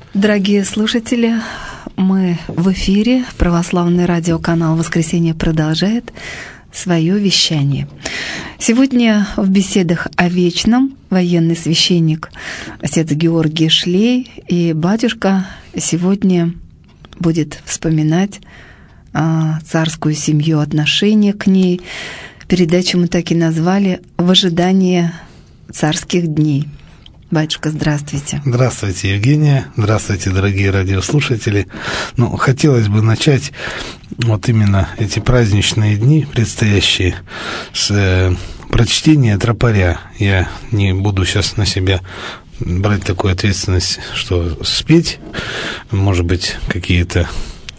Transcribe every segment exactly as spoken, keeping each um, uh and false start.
Дорогие слушатели, мы в эфире. Православный радиоканал «Воскресенье» продолжает свое вещание. Сегодня в беседах о вечном военный священник отец Георгий Шлей, и батюшка сегодня будет вспоминать а, царскую семью, отношение к ней. Передачу мы так и назвали «В ожидании царских дней». Батюшка, здравствуйте. Здравствуйте, Евгения. Здравствуйте, дорогие радиослушатели. Ну, хотелось бы начать вот именно эти праздничные дни, предстоящие, с э, прочтения тропаря. Я не буду сейчас на себя брать такую ответственность, что спеть, может быть, какие-то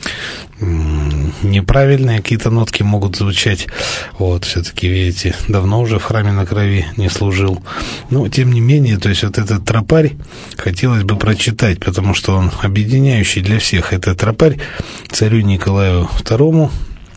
неправильные какие-то нотки могут звучать. Вот, все-таки, видите, давно уже в храме на крови не служил. Но, тем не менее, то есть вот этот тропарь хотелось бы прочитать, потому что он объединяющий для всех. Это тропарь царю Николаю второму,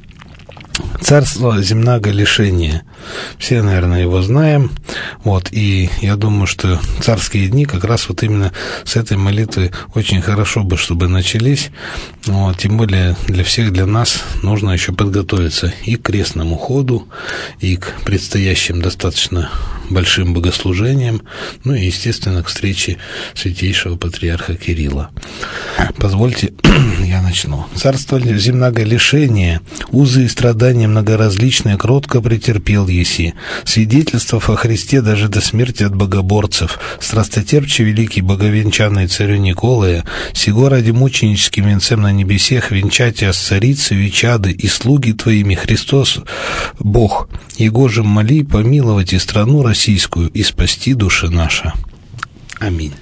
«Царство земного лишения». Все, наверное, его знаем. Вот, и я думаю, что царские дни как раз вот именно с этой молитвы очень хорошо бы, чтобы начались. Вот, тем более для всех, для нас нужно еще подготовиться и к крестному ходу, и к предстоящим достаточно большим богослужениям, ну и, естественно, к встрече святейшего патриарха Кирилла. Позвольте, я начну. «Царство земного лишения, узы и страдания многоразличные кротко претерпел еси, свидетельствов о Христе даже до смерти от богоборцев, страстотерпче великий боговенчанный царю Николая, сего ради мученическим венцем на небесех венчатия с царицей и чады и слуги твоими Христос Бог, Его же моли помиловать и страну российскую и спасти души наши. Аминь».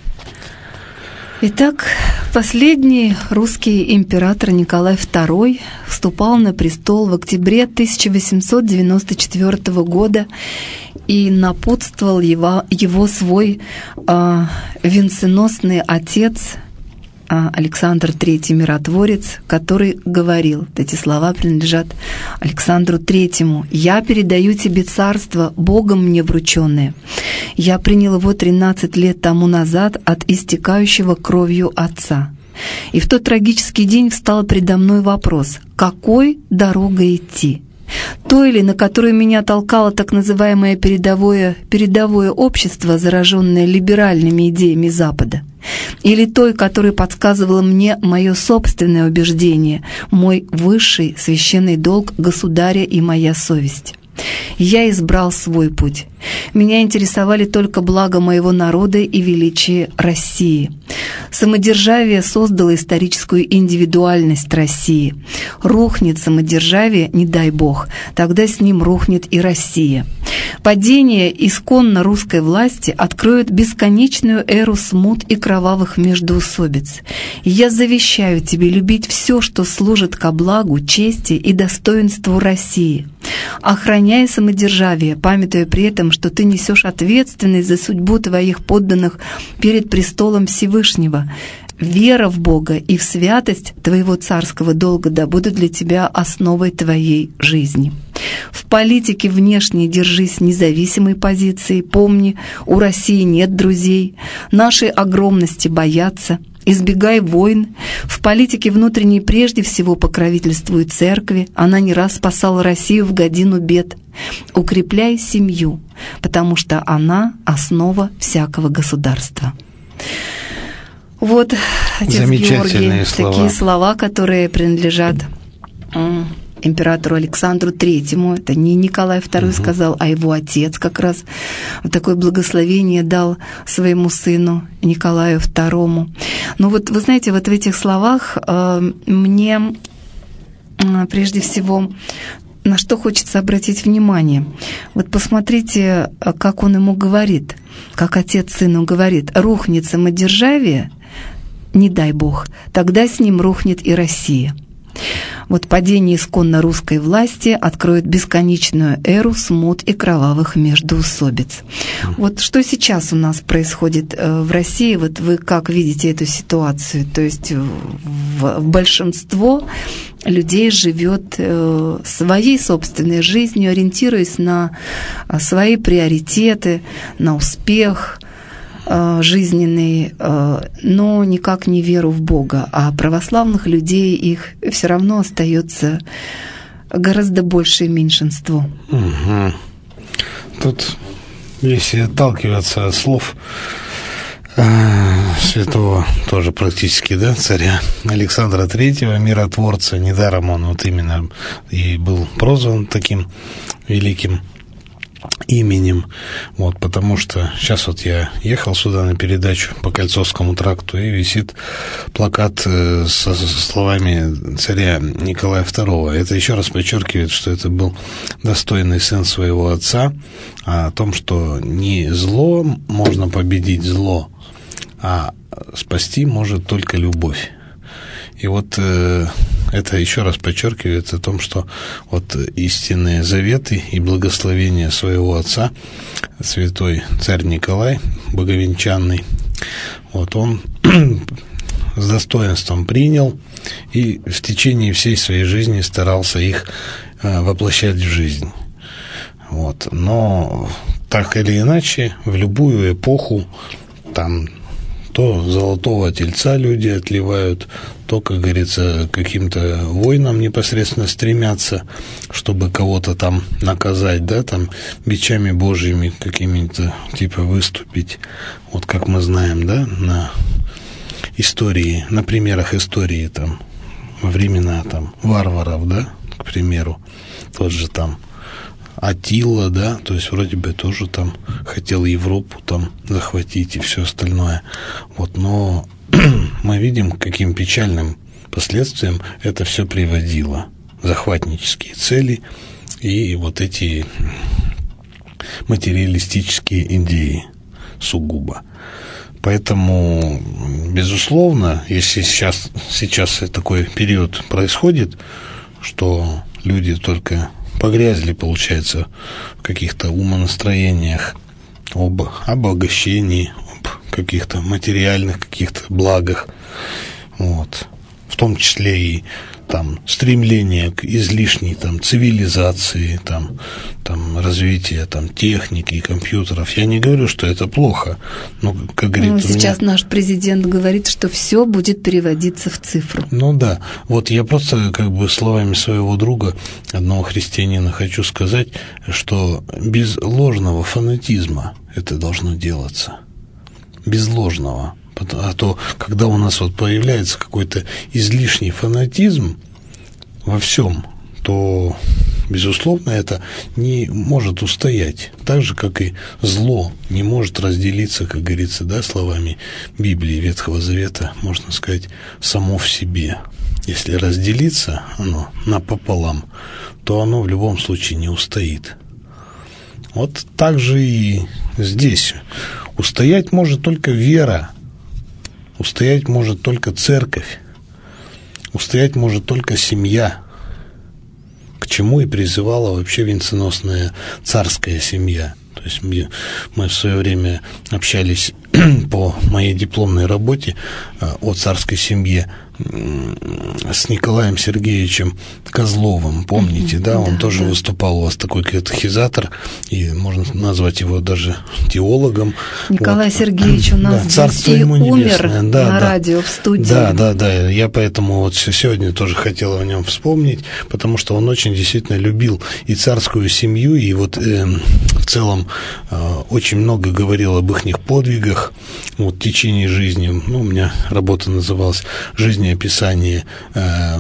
Итак, последний русский император Николай второй вступал на престол в октябре тысяча восемьсот девяносто четвёртого года, и напутствовал его, его свой э, венценосный отец Александр третий миротворец, который говорил, эти слова принадлежат Александру третьему: «Я передаю тебе царство, Богом мне врученное. Я принял его тринадцать лет тому назад от истекающего кровью отца. И в тот трагический день встал предо мной вопрос: какой дорогой идти? Той ли, на которую меня толкало так называемое передовое, передовое общество, зараженное либеральными идеями Запада? Или той, которая подсказывала мне мое собственное убеждение, мой высший священный долг государя и моя совесть? Я избрал свой путь. Меня интересовали только благо моего народа и величие России. Самодержавие создало историческую индивидуальность России. Рухнет самодержавие, не дай Бог, тогда с ним рухнет и Россия. Падение исконно русской власти откроет бесконечную эру смут и кровавых междоусобиц. Я завещаю тебе любить все, что служит ко благу, чести и достоинству России. Охраняй самодержавие, памятуя при этом, что ты несешь ответственность за судьбу твоих подданных перед престолом Всевышнего. Вера в Бога и в святость твоего царского долга да будут для тебя основой твоей жизни. В политике внешней держись независимой позиции. Помни, у России нет друзей. Нашей огромности боятся. Избегай войн. В политике внутренней прежде всего покровительствуй церкви. Она не раз спасала Россию в годину бед. Укрепляй семью, потому что она основа всякого государства. Вот, отец Георгий, слова. Такие слова, которые принадлежат императору Александру третьему. Это не Николай второй угу. сказал, а его отец как раз вот такое благословение дал своему сыну Николаю второму. Но вот вы знаете, вот в этих словах э, мне э, прежде всего на что хочется обратить внимание. Вот посмотрите, как он ему говорит, как отец сыну говорит: рухнет самодержавие, не дай Бог, тогда с ним рухнет и Россия. Вот падение исконно русской власти откроет бесконечную эру смут и кровавых междоусобиц. Вот что сейчас у нас происходит в России? Вот вы как видите эту ситуацию? То есть в большинство людей живет своей собственной жизнью, ориентируясь на свои приоритеты, на успех, жизненный, но никак не веру в Бога, а православных людей их все равно остается гораздо большее меньшинство. Угу. Тут, если отталкиваться от слов святого тоже практически, да, царя Александра Третьего, миротворца, недаром он вот именно и был прозван таким великим именем, вот, потому что сейчас вот я ехал сюда на передачу по Кольцовскому тракту, и висит плакат со, со словами царя Николая Второго. Это еще раз подчеркивает, что это был достойный сын своего отца, о том, что не зло можно победить зло, а спасти может только любовь. И вот э, это еще раз подчеркивает о том, что вот истинные заветы и благословения своего отца, святой царь Николай, боговенчанный, вот он с достоинством принял и в течение всей своей жизни старался их э, воплощать в жизнь. Вот. Но так или иначе, в любую эпоху там то золотого тельца люди отливают, то, как говорится, каким-то войнам непосредственно стремятся, чтобы кого-то там наказать, да, там бичами божьими какими-то типа выступить. Вот как мы знаем, да, на истории, на примерах истории там во времена там варваров, да, к примеру, тот же там Аттила, да, то есть вроде бы тоже там хотел Европу там захватить и все остальное. Вот, но мы видим, к каким печальным последствиям это все приводило. Захватнические цели и вот эти материалистические идеи сугубо. Поэтому, безусловно, если сейчас, сейчас такой период происходит, что люди только погрязли, получается, в каких-то умонастроениях об обогащении, об каких-то материальных каких-то благах, вот, в том числе и там стремление к излишней там цивилизации, там, там развития там техники и компьютеров. Я не говорю, что это плохо, но, как говорит, ну, сейчас меня... наш президент говорит, что все будет переводиться в цифру. Ну да, вот я просто как бы словами своего друга, одного христианина, хочу сказать, что без ложного фанатизма это должно делаться, без ложного. А то, когда у нас вот появляется какой-то излишний фанатизм во всем, то, безусловно, это не может устоять. Так же, как и зло не может разделиться, как говорится, да, словами Библии Ветхого Завета, можно сказать, само в себе. Если разделиться оно напополам, то оно в любом случае не устоит. Вот так же и здесь. Устоять может только вера. Устоять может только церковь, устоять может только семья, к чему и призывала вообще венценосная царская семья. То есть мы, мы в свое время общались по моей дипломной работе о царской семье с Николаем Сергеевичем Козловым, помните, mm-hmm, да, он да, тоже да. выступал у вас такой катехизатор, и можно назвать его даже теологом. Николай вот. Сергеевич у нас да, здесь и умер да, на да, радио в студии. Да, да, да, я поэтому вот сегодня тоже хотел о нем вспомнить, потому что он очень действительно любил и царскую семью, и вот э, в целом э, очень много говорил об их подвигах вот, в течение жизни. Ну, у меня работа называлась «Жизнеописание э,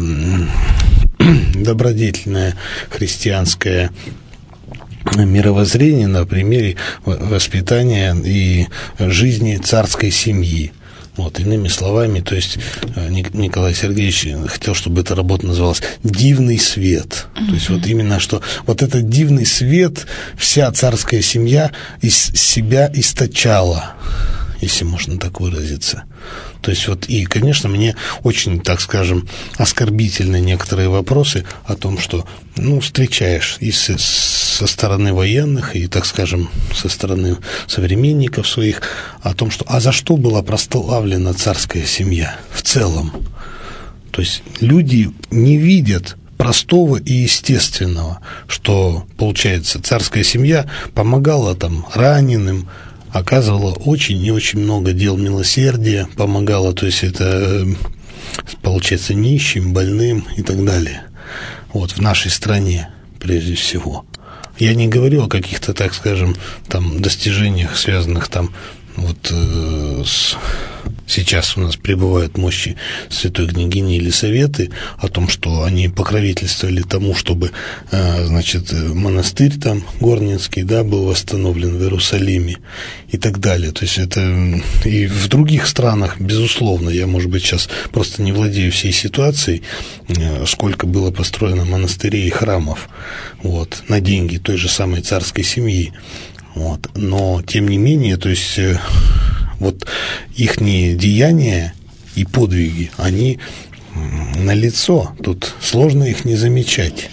добродетельное христианское мировоззрение на примере воспитания и жизни царской семьи». Вот, иными словами, то есть Николай Сергеевич хотел, чтобы эта работа называлась «Дивный свет». Mm-hmm. То есть вот именно что вот этот дивный свет вся царская семья из себя источала, если можно так выразиться. То есть вот, и, конечно, мне очень, так скажем, оскорбительны некоторые вопросы о том, что, ну, встречаешь и со, со стороны военных, и, так скажем, со стороны современников своих, о том, что, а за что была прославлена царская семья в целом? То есть люди не видят простого и естественного, что, получается, царская семья помогала там раненым, оказывала очень и очень много дел милосердия, помогала, то есть это, получается, нищим, больным и так далее. Вот, в нашей стране, прежде всего. Я не говорю о каких-то, так скажем, там, достижениях, связанных там, вот э, с... сейчас у нас прибывают мощи святой княгини Елисаветы, о том, что они покровительствовали тому, чтобы, э, значит, монастырь там Горненский, да, был восстановлен в Иерусалиме и так далее. То есть это и в других странах, безусловно, я, может быть, сейчас просто не владею всей ситуацией, э, сколько было построено монастырей и храмов, вот, на деньги той же самой царской семьи. Вот. Но, тем не менее, то есть, э, вот ихние деяния и подвиги, они налицо, тут сложно их не замечать.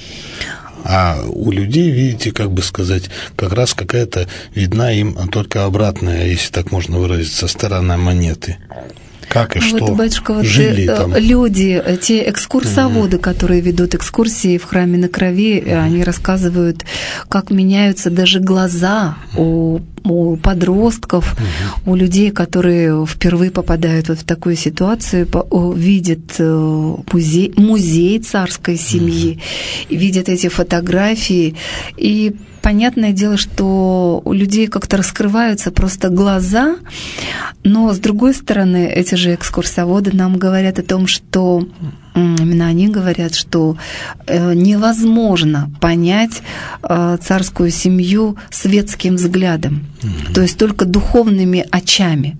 А у людей, видите, как бы сказать, как раз какая-то видна им только обратная, если так можно выразиться, сторона монеты. Как и ну, что вот, батюшка, вот жили там. Люди, те экскурсоводы, mm-hmm. которые ведут экскурсии в храме на Крови, mm-hmm. они рассказывают, как меняются даже глаза у, у подростков, mm-hmm. у людей, которые впервые попадают вот в такую ситуацию, видят музей, музей царской семьи, mm-hmm. видят эти фотографии и понятное дело, что у людей как-то раскрываются просто глаза, но, с другой стороны, эти же экскурсоводы нам говорят о том, что именно они говорят, что невозможно понять царскую семью светским взглядом, mm-hmm. то есть только духовными очами.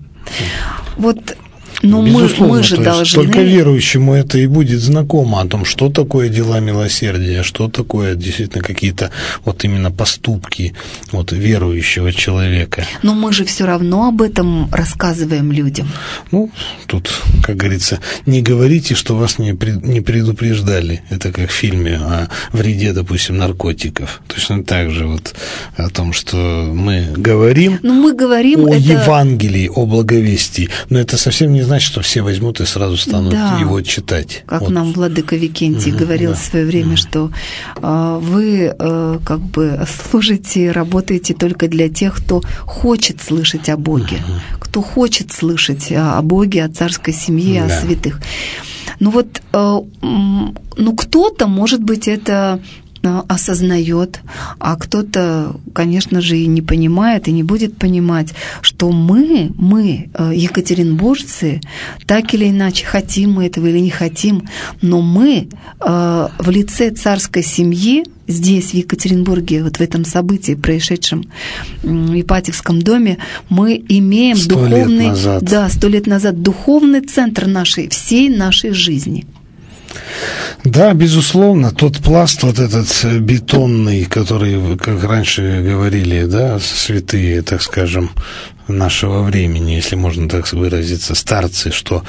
Вот. Но мы, мы же должны... Только верующему это и будет знакомо о том, что такое дела милосердия, что такое действительно какие-то вот именно поступки вот верующего человека. Но мы же все равно об этом рассказываем людям. Ну, тут, как говорится, не говорите, что вас не, не предупреждали. Это как в фильме о вреде, допустим, наркотиков. Точно так же вот о том, что мы говорим, но мы говорим о это... Евангелии, о благовестии, но это совсем не значит, что все возьмут и сразу станут да, его читать. Как вот. Нам владыка Викентий угу, говорил да. в свое время, угу. что э, вы э, как бы служите, работаете только для тех, кто хочет слышать о Боге, угу. кто хочет слышать о Боге, о царской семье, да. о святых. Ну вот, э, ну кто-то, может быть, это... осознает, а кто-то, конечно же, и не понимает, и не будет понимать, что мы, мы, екатеринбуржцы, так или иначе, хотим мы этого или не хотим, но мы в лице царской семьи здесь, в Екатеринбурге, вот в этом событии, происшедшем в Ипатьевском доме, мы имеем сто духовный, лет назад. да, сто лет назад духовный центр нашей, всей нашей жизни. Да, безусловно, тот пласт вот этот бетонный, который, как раньше говорили, да, святые, так скажем, нашего времени, если можно так выразиться, старцы, что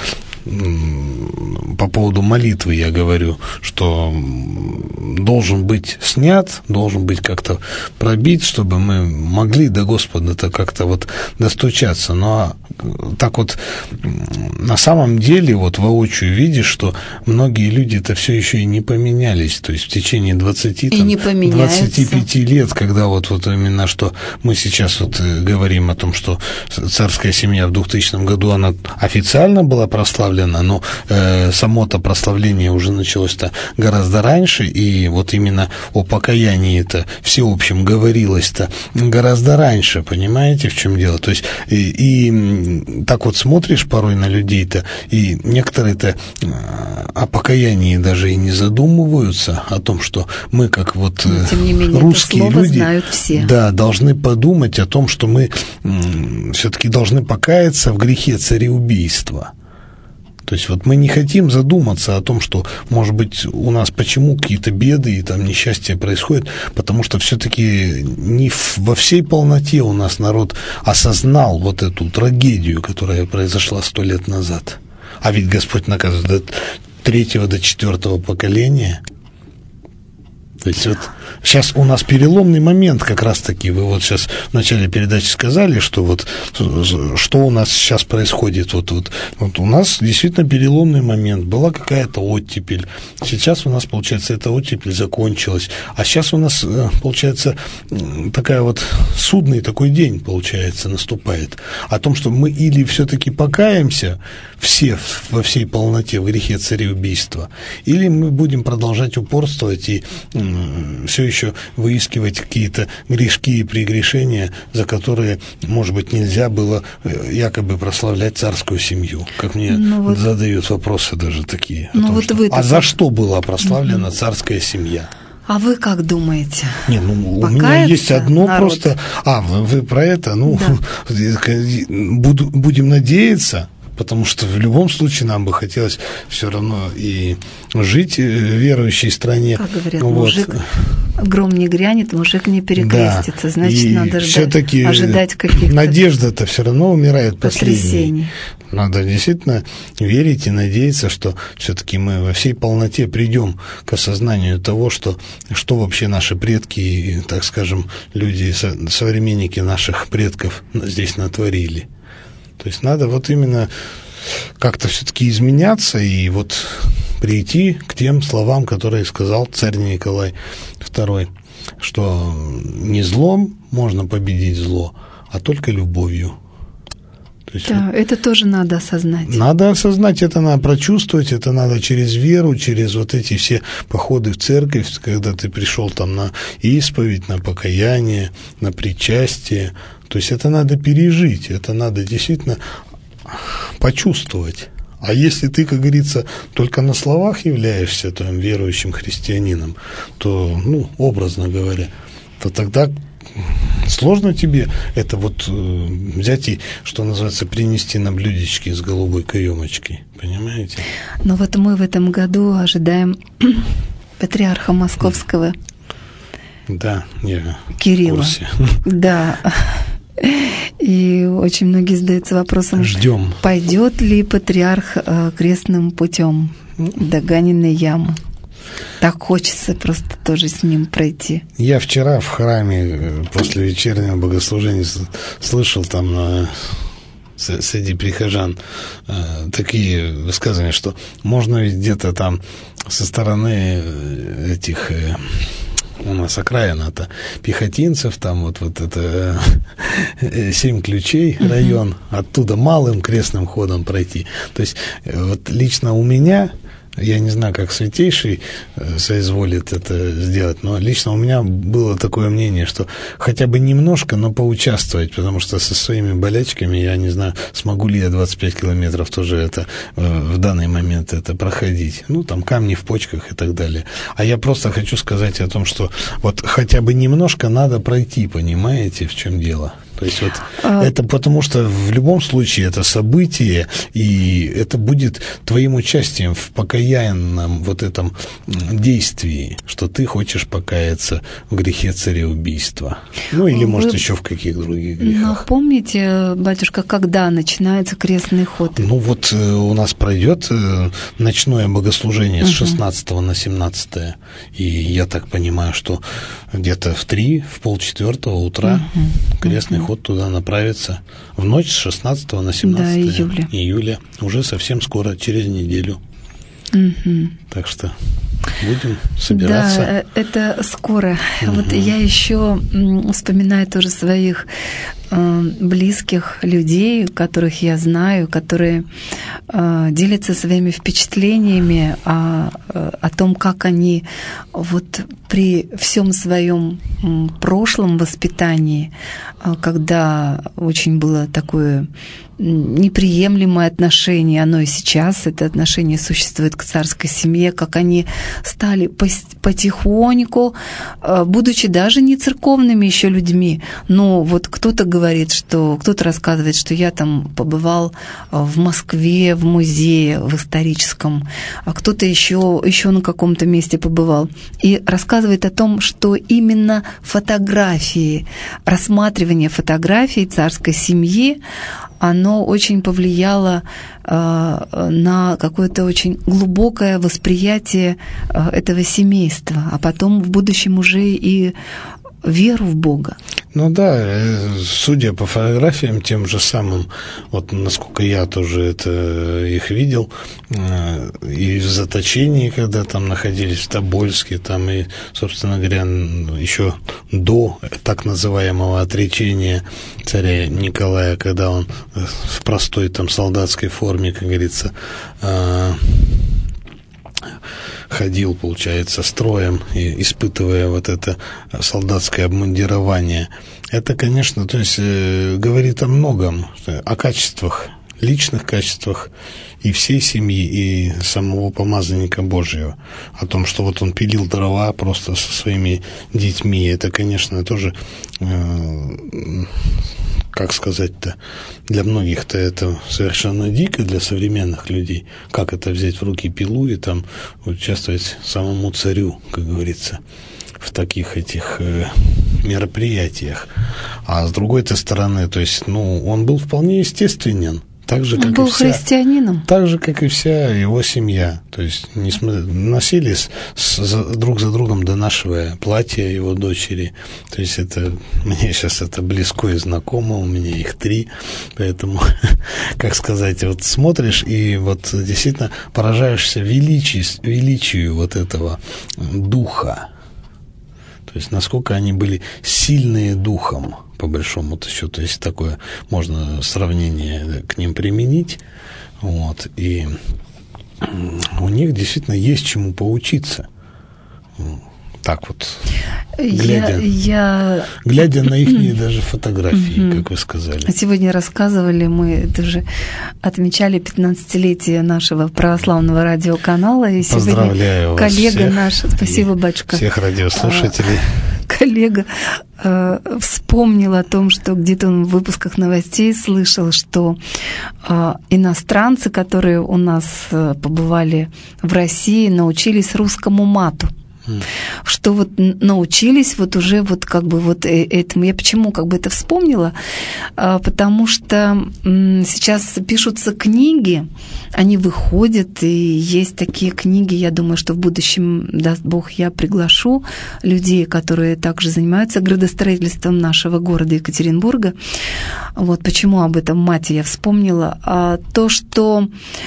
по поводу молитвы я говорю, что должен быть снят, должен быть как-то пробит, чтобы мы могли до Господа-то как-то вот достучаться. Но так вот на самом деле вот воочию видишь, что многие люди-то все еще и не поменялись, то есть в течение двадцати, там, двадцати пяти лет, когда вот, вот именно что мы сейчас вот говорим о том, что царская семья в двухтысячном году, она официально была прославлена, но э, само-то прославление уже началось-то гораздо раньше, и вот именно о покаянии-то всеобщем говорилось-то гораздо раньше, понимаете, в чем дело? То есть и, и так вот смотришь порой на людей-то, и некоторые-то о покаянии даже и не задумываются, о том, что мы, как вот но, тем не менее, русские это слово люди, знают все. Да, должны подумать о том, что мы все-таки должны покаяться в грехе цареубийства. То есть вот мы не хотим задуматься о том, что, может быть, у нас почему какие-то беды и там несчастья происходят, потому что все-таки не во всей полноте у нас народ осознал вот эту трагедию, которая произошла сто лет назад. А ведь Господь наказывает до третьего, до четвертого поколения. То есть вот... сейчас у нас переломный момент как раз-таки. Вы вот сейчас в начале передачи сказали, что вот что у нас сейчас происходит. Вот, вот, вот у нас действительно переломный момент. Была какая-то оттепель. Сейчас у нас, получается, эта оттепель закончилась. А сейчас у нас, получается, такая вот судный такой день, получается, наступает. О том, что мы или все-таки покаемся все во всей полноте в грехе цареубийства, или мы будем продолжать упорствовать и м, все еще выискивать какие-то грешки и прегрешения, за которые, может быть, нельзя было якобы прославлять царскую семью. Как мне ну вот, задают вопросы даже такие. Ну том, вот что, а за что была прославлена mm-hmm. царская семья? А вы как думаете? Не, ну, у меня есть одно народ? Просто... А, вы, вы про это? Ну, да. буду, будем надеяться, потому что в любом случае нам бы хотелось все равно и жить в верующей стране. Как говорят, вот. Мужик, гром не грянет, мужик не перекрестится. Да. Значит, и надо ждать, ожидать каких-то... Надежда-то все равно умирает последней. Надо действительно верить и надеяться, что все-таки мы во всей полноте придем к осознанию того, что, что вообще наши предки, так скажем, люди, современники наших предков здесь натворили. То есть надо вот именно как-то все-таки изменяться и вот прийти к тем словам, которые сказал царь Николай второй, что не злом можно победить зло, а только любовью. То есть да, вот это тоже надо осознать. Надо осознать, это надо прочувствовать, это надо через веру, через вот эти все походы в церковь, когда ты пришел там на исповедь, на покаяние, на причастие. То есть это надо пережить, это надо действительно почувствовать. А если ты, как говорится, только на словах являешься там верующим христианином, то, ну, образно говоря, то тогда сложно тебе это вот э, взять и, что называется, принести на блюдечке с голубой каемочкой, понимаете? Но вот мы в этом году ожидаем патриарха Московского. Да, я Кирилла. в курсе. Да. И очень многие задаются вопросом, ждем, пойдет ли патриарх э, крестным путем до Ганиной ямы. Так хочется просто тоже с ним пройти. Я вчера в храме после вечернего богослужения слышал там э, среди прихожан э, такие высказывания, что можно ведь где-то там со стороны этих... Э, у нас окраина-то пехотинцев, там вот, вот это э, семь ключей район, uh-huh. оттуда малым крестным ходом пройти. То есть вот лично у меня, я не знаю, как Святейший соизволит это сделать, но лично у меня было такое мнение, что хотя бы немножко, но поучаствовать, потому что со своими болячками я не знаю, смогу ли я двадцать пять километров тоже это в данный момент это проходить. Ну, там камни в почках и так далее. А я просто хочу сказать о том, что вот хотя бы немножко надо пройти, понимаете, в чем дело? То есть вот а... это потому, что в любом случае это событие, и это будет твоим участием в покаянном вот этом действии, что ты хочешь покаяться в грехе цареубийства. Ну, или, Вы... может, еще в каких других грехах. Напомните, батюшка, когда начинается крестный ход? Ну, вот у нас пройдет ночное богослужение угу. с шестнадцатого на семнадцатое, и я так понимаю, что где-то в три, в полчетвертого утра угу. крестный угу. ход туда направится в ночь с шестнадцатого на семнадцатое да, июля. июля, уже совсем скоро, через неделю. Угу. Так что будем собираться. Да, это скоро. Угу. Вот я еще вспоминаю тоже своих э, близких людей, которых я знаю, которые э, делятся своими впечатлениями о, о том, как они вот при всем своем прошлом воспитании, когда очень было такое неприемлемое отношение, оно и сейчас, это отношение существует к царской семье, как они стали потихоньку, будучи даже не церковными еще людьми, но вот кто-то говорит, говорит, что кто-то рассказывает, что я там побывал в Москве, в музее, в историческом, а кто-то еще, еще на каком-то месте побывал. И рассказывает о том, что именно фотографии, рассматривание фотографий царской семьи, оно очень повлияло э, на какое-то очень глубокое восприятие э, этого семейства, а потом в будущем уже и веру в Бога. Ну да, судя по фотографиям тем же самым, вот насколько я тоже это их видел, и в заточении, когда там находились в Тобольске, там и, собственно говоря, еще до так называемого отречения царя Николая, когда он в простой там солдатской форме, как говорится, ходил, получается, строем, и испытывая вот это солдатское обмундирование. Это, конечно, то есть э, говорит о многом, о качествах, личных качествах и всей семьи, и самого помазанника Божьего. О том, что вот он пилил дрова просто со своими детьми. Это, конечно, тоже... Э, как сказать-то, для многих-то это совершенно дико, для современных людей. Как это взять в руки пилу и там участвовать самому царю, как говорится, в таких этих э, мероприятиях. А с другой-то стороны, то есть, ну, он был вполне естественен. Так же, как он был и вся, христианином. Так же, как и вся его семья. То есть несмотря, носили с, с, друг за другом донашивая платье его дочери. То есть это мне сейчас это близко и знакомо, у меня их три. Поэтому, как сказать, вот смотришь и вот действительно поражаешься величию, величию вот этого духа. То есть насколько они были сильные духом, по большому-то счету, если такое можно сравнение к ним применить. Вот, и у них действительно есть чему поучиться. Так вот, глядя, я, я... глядя на их даже фотографии, mm-hmm. как вы сказали. Сегодня рассказывали, мы даже отмечали пятнадцатилетие нашего православного радиоканала. И поздравляю сегодня коллега вас всех, наш, спасибо, батюшка. Всех радиослушателей. Коллега э, вспомнил о том, что где-то он в выпусках новостей слышал, что э, иностранцы, которые у нас э, побывали в России, научились русскому мату. Что вот научились вот уже вот как бы вот этому. Я почему как бы это вспомнила? Потому что сейчас пишутся книги, они выходят, и есть такие книги, я думаю, что в будущем, даст Бог, я приглашу людей, которые также занимаются градостроительством нашего города Екатеринбурга. Вот почему об этом мате я вспомнила. А то, что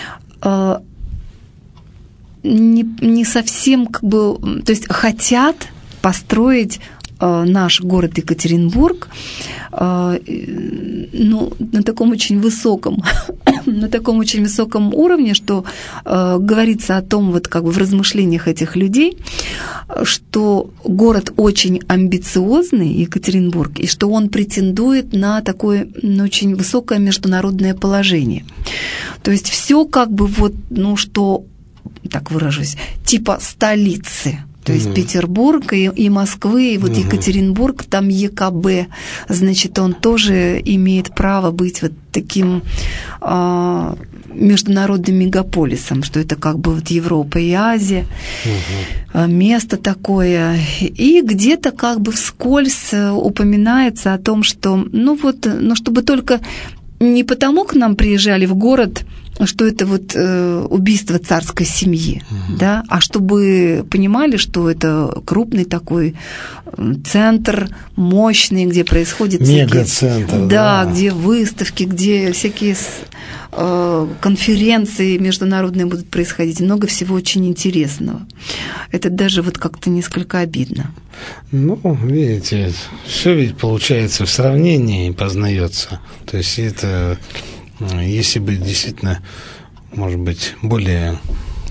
Не, не совсем как бы, то есть хотят построить э, наш город Екатеринбург э, ну, на таком очень высоком, на таком очень высоком уровне, что э, говорится о том, вот как бы в размышлениях этих людей, что город очень амбициозный, Екатеринбург, и что он претендует на такое ну, очень высокое международное положение. То есть все как бы вот, ну, что так выражусь, типа столицы. То есть mm-hmm. Петербург и, и Москвы, и вот mm-hmm. Екатеринбург, там ЕКБ, значит, он тоже имеет право быть вот таким а, международным мегаполисом, что это как бы вот Европа и Азия, mm-hmm. место такое. И где-то как бы вскользь упоминается о том, что, ну вот, ну чтобы только не потому к нам приезжали в город, что это вот э, убийство царской семьи, mm-hmm. да, а чтобы понимали, что это крупный такой центр, мощный, где происходит мегацентр, всякие, да, да, где выставки, где всякие э, конференции международные будут происходить, много всего очень интересного. Это даже вот как-то несколько обидно. Ну, видите, все ведь получается в сравнении познается. То есть это, если бы действительно, может быть, более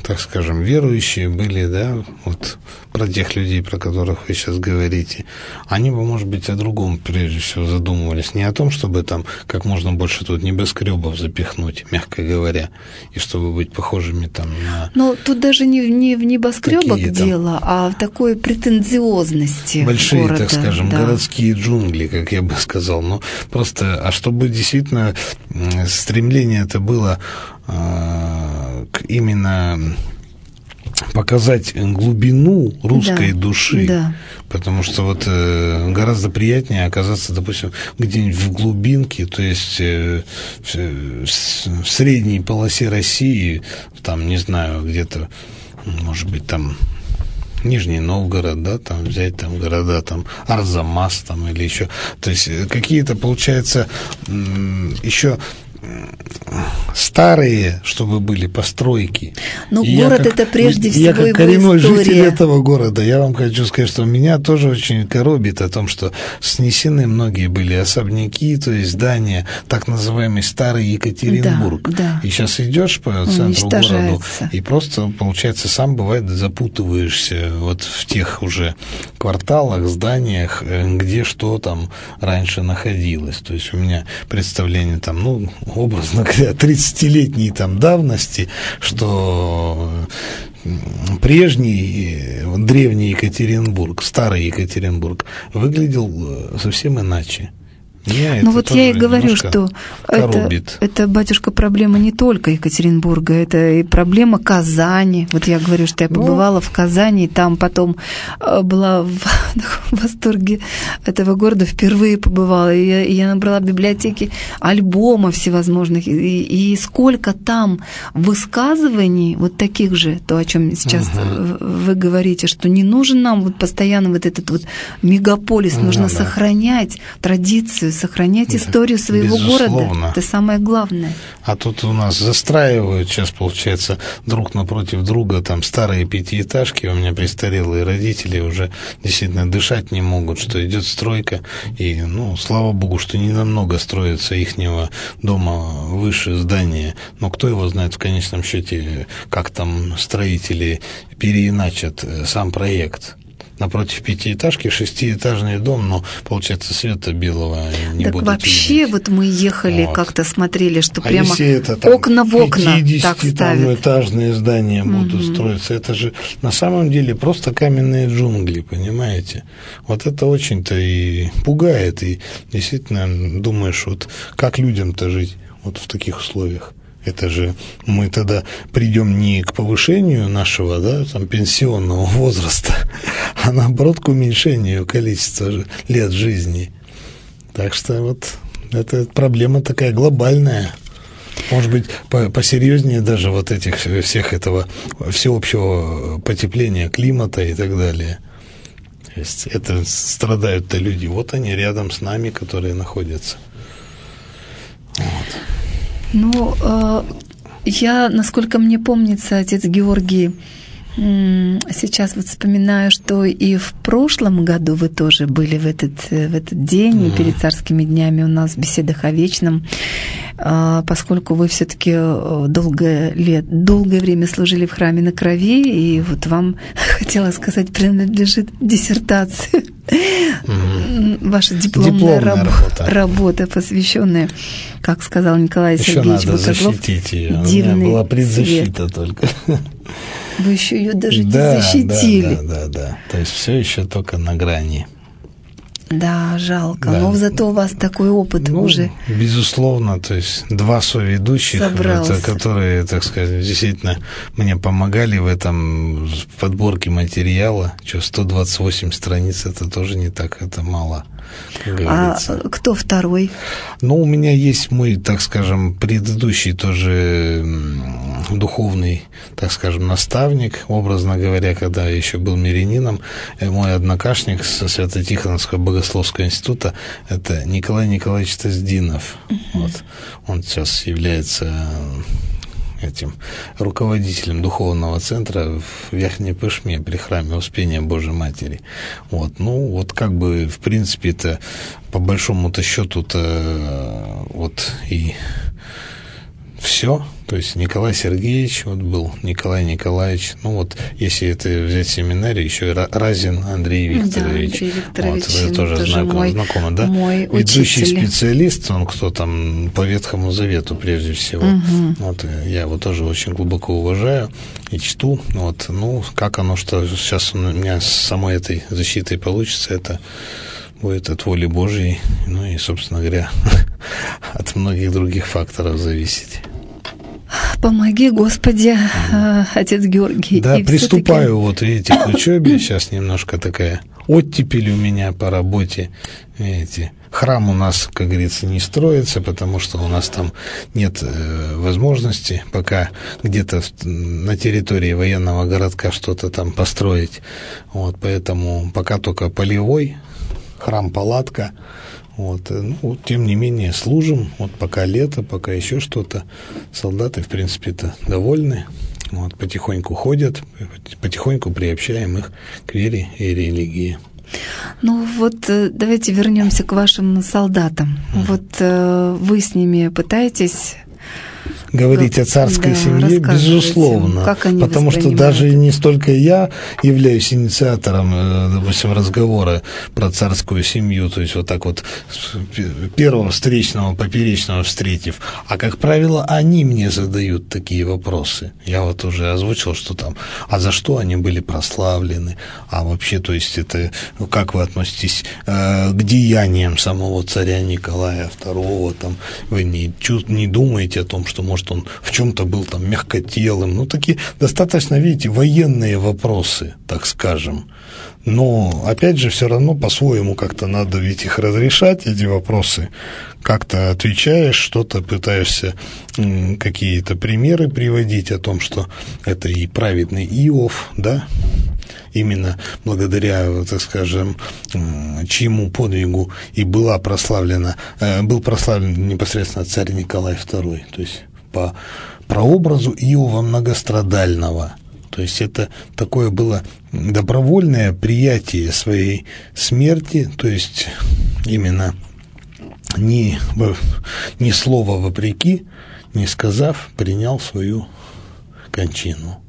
так скажем, верующие были, да, вот про тех людей, про которых вы сейчас говорите, они бы, может быть, о другом прежде всего задумывались. Не о том, чтобы там как можно больше тут небоскребов запихнуть, мягко говоря, и чтобы быть похожими там на... Ну, тут даже не, не в небоскребах дело, а в такой претенциозности большие, города, так скажем, да. городские джунгли, как я бы сказал. Ну, просто, а чтобы действительно стремление это было э, к именно показать глубину русской да, души, да. Потому что вот э, гораздо приятнее оказаться, допустим, где-нибудь в глубинке, то есть э, в, в средней полосе России, там, не знаю, где-то, может быть, там Нижний Новгород, да, там взять там города, там Арзамас, там или еще, то есть какие-то, получается, еще старые, чтобы были постройки. Ну, город как, это прежде я всего как его коренной история. Житель этого города, я вам хочу сказать, что меня тоже очень коробит о том, что снесены многие были особняки, то есть здания, так называемый Старый Екатеринбург. Да, да. И сейчас идешь по центру города, и просто, получается, сам бывает запутываешься вот в тех уже кварталах, зданиях, где что там раньше находилось. То есть у меня представление там, ну, образно говоря, тридцатилетней там давности, что прежний древний Екатеринбург, старый Екатеринбург выглядел совсем иначе. Ну вот я и говорю, что это, это, батюшка, проблема не только Екатеринбурга, это и проблема Казани. Вот я говорю, что я побывала ну, в Казани, и там потом была в, в восторге этого города, впервые побывала, и я, и я набрала в библиотеке альбомов всевозможных, и, и сколько там высказываний вот таких же, то, о чем сейчас угу. вы говорите, что не нужен нам вот постоянно вот этот вот мегаполис, ну, нужно да. сохранять традицию, сохранять да, историю своего безусловно. Города. Это самое главное. А тут у нас застраивают сейчас, получается, друг напротив друга там старые пятиэтажки. У меня престарелые родители уже действительно дышать не могут, что идет стройка. И, ну, слава богу, что не намного строится ихнего дома выше здания. Но кто его знает в конечном счете, как там строители переиначат сам проект. Напротив пятиэтажки шестиэтажный дом, но, получается, света белого не так будут вообще видеть. Вот мы ехали, вот. Как-то смотрели, что а прямо это, там, окна в окна так ставят. пятидесятиэтажные здания угу. будут строиться. Это же на самом деле просто каменные джунгли, понимаете? Вот это очень-то и пугает, и действительно думаешь, вот как людям-то жить вот в таких условиях. Это же мы тогда придем не к повышению нашего, да, там, пенсионного возраста, а наоборот к уменьшению количества лет жизни. Так что вот это проблема такая глобальная. Может быть, посерьезнее даже вот этих всех этого всеобщего потепления климата и так далее. То есть это страдают-то люди. Вот они рядом с нами, которые находятся. Вот. Ну, я, насколько мне помнится, отец Георгий, сейчас вот вспоминаю, что и в прошлом году вы тоже были в этот, в этот день, mm-hmm. и перед царскими днями у нас в беседах о вечном, поскольку вы все-таки долгое, лет, долгое время служили в храме на крови, и вот вам, хотела сказать, принадлежит диссертация. Mm-hmm. Ваша дипломная, дипломная раб- работа. работа, посвященная, как сказал Николай еще Сергеевич Быкоглов, дивный свет. Была предзащита только. Вы еще ее даже да, не защитили. Да, да, да, да. То есть все еще только на грани. Да, жалко. Да. Но зато у вас такой опыт ну, уже. Безусловно, то есть два соведущих, это, которые, так сказать, действительно мне помогали в этом в подборке материала. Что, сто двадцать восемь страниц, это тоже не так, это мало. А кто второй? Ну, у меня есть мой, так скажем, предыдущий тоже духовный, так скажем, наставник, образно говоря, когда я еще был мирянином, мой однокашник со Свято-Тихоновского богословского института, это Николай Николаевич Таздинов. Uh-huh. Вот. Он сейчас является этим руководителем духовного центра в Верхней Пышме при храме Успения Божией Матери. Вот. Ну, вот как бы, в принципе, это по большому-то счету-то вот и все. То есть Николай Сергеевич вот был, Николай Николаевич, ну вот если это взять семинарию, еще и Разин Андрей Викторович. Да, Андрей Викторович, вот, это тоже, тоже знакомо, мой, знакомо, да? Мой ведущий учитель. Специалист, он кто там по Ветхому Завету прежде всего. Угу. Вот, я его тоже очень глубоко уважаю и чту. Вот, ну, как оно, что сейчас у меня с самой этой защитой получится, это будет от воли Божьей, ну и, собственно говоря, от многих других факторов зависеть. Помоги, Господи, отец Георгий. Да, и приступаю, вот видите, к учебе. Сейчас немножко такая оттепель у меня по работе. Видите, храм у нас, как говорится, не строится, потому что у нас там нет э, возможности пока где-то на территории военного городка что-то там построить. Вот, поэтому пока только полевой, храм-палатка. Вот, ну, тем не менее, служим, вот пока лето, пока еще что-то, солдаты, в принципе-то, довольны, вот, потихоньку ходят, потихоньку приобщаем их к вере и религии. Ну вот давайте вернемся к вашим солдатам. Mm. Вот вы с ними пытаетесь говорить как, о царской да, семье, безусловно, как они потому что даже не столько я являюсь инициатором, допустим, разговора про царскую семью, то есть вот так вот первого встречного, поперечного встретив, а, как правило, они мне задают такие вопросы. Я вот уже озвучил, что там, а за что они были прославлены, а вообще, то есть это, как вы относитесь э, к деяниям самого царя Николая второго, там, вы не, не думаете о том, что, может, он в чем-то был там мягкотелым, ну, такие достаточно, видите, военные вопросы, так скажем. Но, опять же, все равно по-своему как-то надо ведь их разрешать, эти вопросы. Как-то отвечаешь, что-то пытаешься, какие-то примеры приводить о том, что это и праведный Иов, да, именно благодаря, так скажем, чьему подвигу и была прославлена, был прославлен непосредственно царь Николай второй, то есть по прообразу Иова многострадального. То есть это такое было добровольное приятие своей смерти, то есть именно ни, ни слова вопреки, не сказав, принял свою кончину.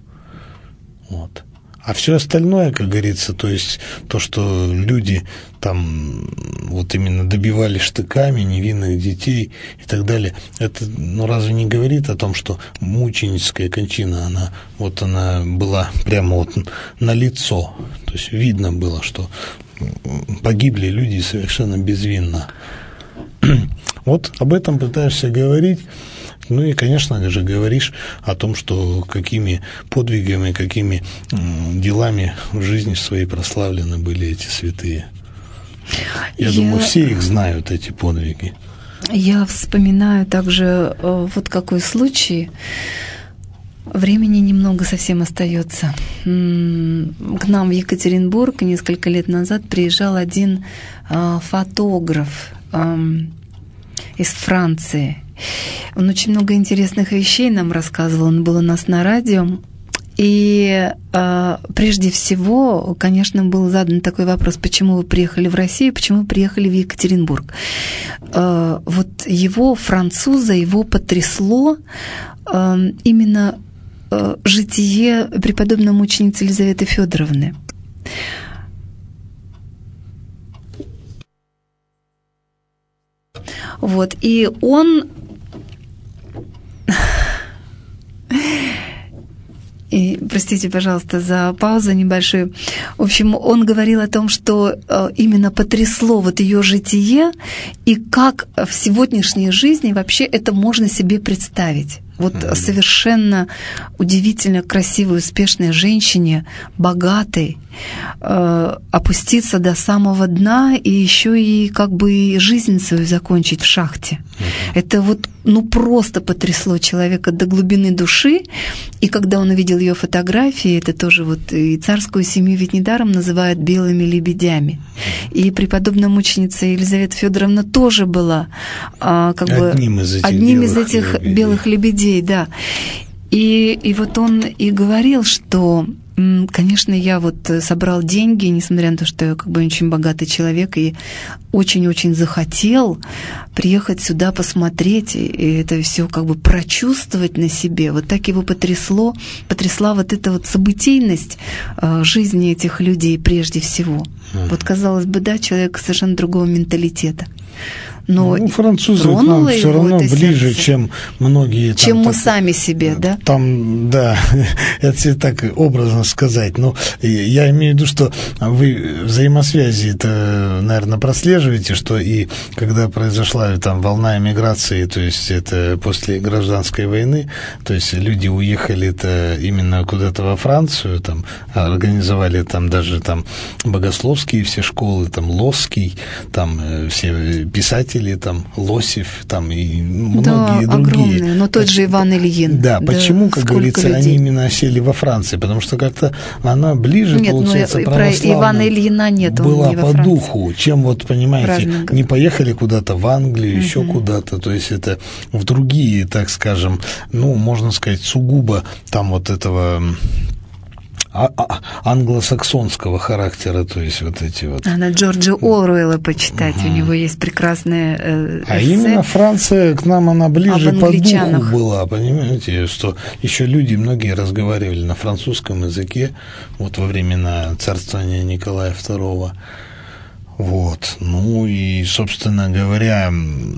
Вот. А все остальное, как говорится, то есть то, что люди там вот именно добивали штыками невинных детей и так далее, это, ну, разве не говорит о том, что мученическая кончина, она вот она была прямо вот на лицо, то есть видно было, что погибли люди совершенно безвинно. Вот об этом пытаешься говорить. Ну и, конечно же, говоришь о том, что какими подвигами, какими делами в жизни своей прославлены были эти святые. Я, Я думаю, все их знают, эти подвиги. Я вспоминаю также вот какой случай. Времени немного совсем остается. К нам в Екатеринбург несколько лет назад приезжал один фотограф из Франции. Он очень много интересных вещей нам рассказывал, он был у нас на радио. И э, прежде всего, конечно, был задан такой вопрос, почему вы приехали в Россию, почему вы приехали в Екатеринбург. Э, вот его, француза, его потрясло э, именно э, житие преподобной мученицы Елизаветы Федоровны. Вот, и он... И, простите, пожалуйста, за паузу небольшую. В общем, он говорил о том, что именно потрясло вот ее житие, и как в сегодняшней жизни вообще это можно себе представить. Вот mm-hmm. совершенно удивительно красивой, успешной женщине, богатой, э, опуститься до самого дна и еще и как бы жизнь свою закончить в шахте. Mm-hmm. Это вот ну просто потрясло человека до глубины души. И когда он увидел ее фотографии, это тоже вот и царскую семью ведь недаром называют белыми лебедями. Mm-hmm. И преподобная мученица Елизавета Федоровна тоже была а, как одним бы из этих, одним белых, из этих лебедей. белых лебедей. Да. И, и вот он и говорил, что Конечно, я вот собрал деньги, несмотря на то, что я как бы очень богатый человек и очень-очень захотел приехать сюда посмотреть и это все как бы прочувствовать на себе. Вот так его потрясло, потрясла вот эта вот событийность жизни этих людей прежде всего. Mm. Вот, казалось бы, да, человек совершенно другого менталитета. Но ну, французы к нам все равно ближе, сердце, чем многие. Там, чем мы так, сами себе, да? Там, да, это так образно сказать. Но я имею в виду, что вы взаимосвязи-то, наверное, прослеживаете, что и когда произошла там волна эмиграции, то есть это после гражданской войны, то есть люди уехали-то именно куда-то во Францию, там организовали там даже там богословские все школы, там Лосский, там все писатели, там Лосев, там и многие да, другие. Огромные, но тот же Иван Ильин. Да, да, почему, как говорится, людей? Они именно осели во Франции? Потому что как-то она ближе, нет, получается, ну, православная. Про Ивана Ильина нет, была он не по во Франции. Духу, чем вот, понимаете, Правильно. не поехали куда-то в Англию, угу. еще куда-то, то есть это в другие, так скажем, ну, можно сказать, сугубо там вот этого... А, а, англосаксонского характера, то есть вот эти вот... А на Джорджа Оруэлла почитать, угу. у него есть прекрасное э, эссе. А именно Франция к нам, она ближе по духу была, понимаете, что еще люди, многие разговаривали на французском языке, вот во времена царствования Николая второго. Вот, ну и, собственно говоря...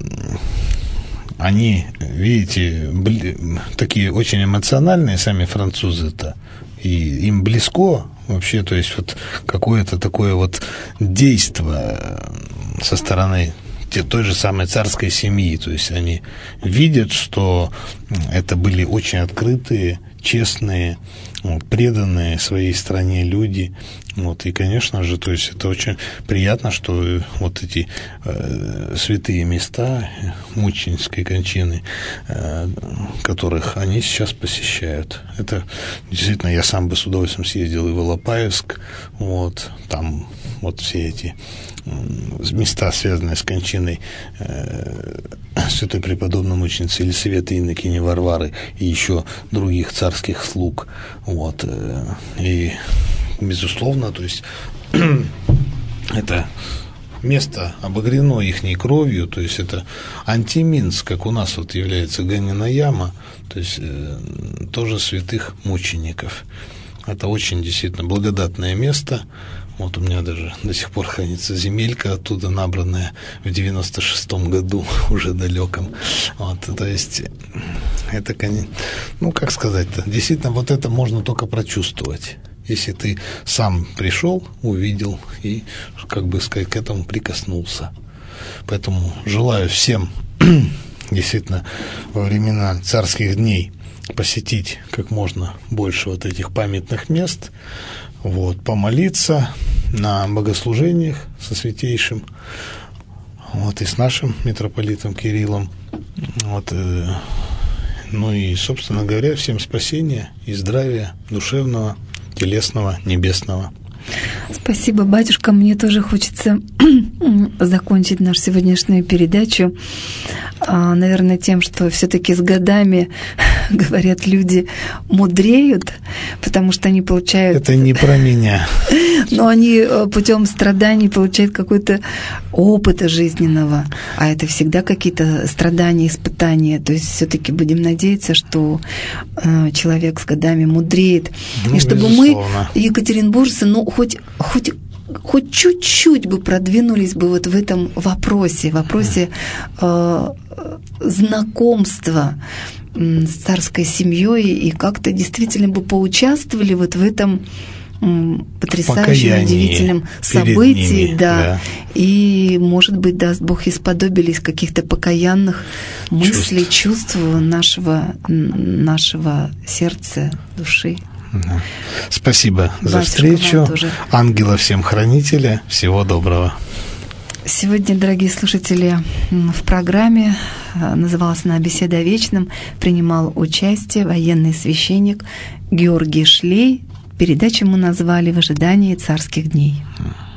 Они, видите, бли, такие очень эмоциональные сами французы-то, и им близко вообще, то есть вот какое-то такое вот действие со стороны той же самой царской семьи, то есть они видят, что это были очень открытые, честные, преданные своей стране люди. Вот, и, конечно же, то есть это очень приятно, что вот эти э, святые места мученической кончины, э, которых они сейчас посещают. Это действительно, я сам бы с удовольствием съездил и в Алапаевск, вот, там вот все эти места, связанные с кончиной э, святой преподобной мученицы Елисаветы Иннокени Варвары и еще других царских слуг. Вот, э, и безусловно, то есть это место обогрено ихней кровью, то есть это антиминск, как у нас вот является Ганина яма, то есть э, тоже святых мучеников. Это очень действительно благодатное место. Вот у меня даже до сих пор хранится земелька оттуда, набранная в девяносто шестом году, уже далеком. Вот, то есть это, ну, как сказать-то, действительно, вот это можно только прочувствовать, если ты сам пришел, увидел и, как бы сказать, к этому прикоснулся. Поэтому желаю всем действительно во времена царских дней посетить как можно больше вот этих памятных мест, вот, помолиться на богослужениях со Святейшим, вот, и с нашим митрополитом Кириллом, вот, э, ну и, собственно говоря, всем спасения и здравия душевного, телесного, небесного. Спасибо, батюшка. Мне тоже хочется закончить нашу сегодняшнюю передачу, наверное, тем, что все-таки с годами, говорят, люди мудреют, потому что они получают... Это не про меня. Но они путем страданий получают какой-то опыт жизненного, а это всегда какие-то страдания, испытания. То есть все-таки будем надеяться, что человек с годами мудреет. Ну, и чтобы безусловно. Мы, екатеринбуржцы, ну, хоть, хоть, хоть чуть-чуть бы продвинулись бы вот в этом вопросе, вопросе э, знакомства с царской семьей и как-то действительно бы поучаствовали вот в этом потрясающем, удивительном событии, ними, да, да, и, может быть, даст Бог, исподобились каких-то покаянных мыслей, чувств, чувств нашего, нашего сердца, души. Спасибо за встречу. Ангела всем хранителя. Всего доброго. Сегодня, дорогие слушатели, в программе, называлась она «Беседа о вечном», принимал участие военный священник Георгий Шлей. Передачу мы назвали «В ожидании царских дней».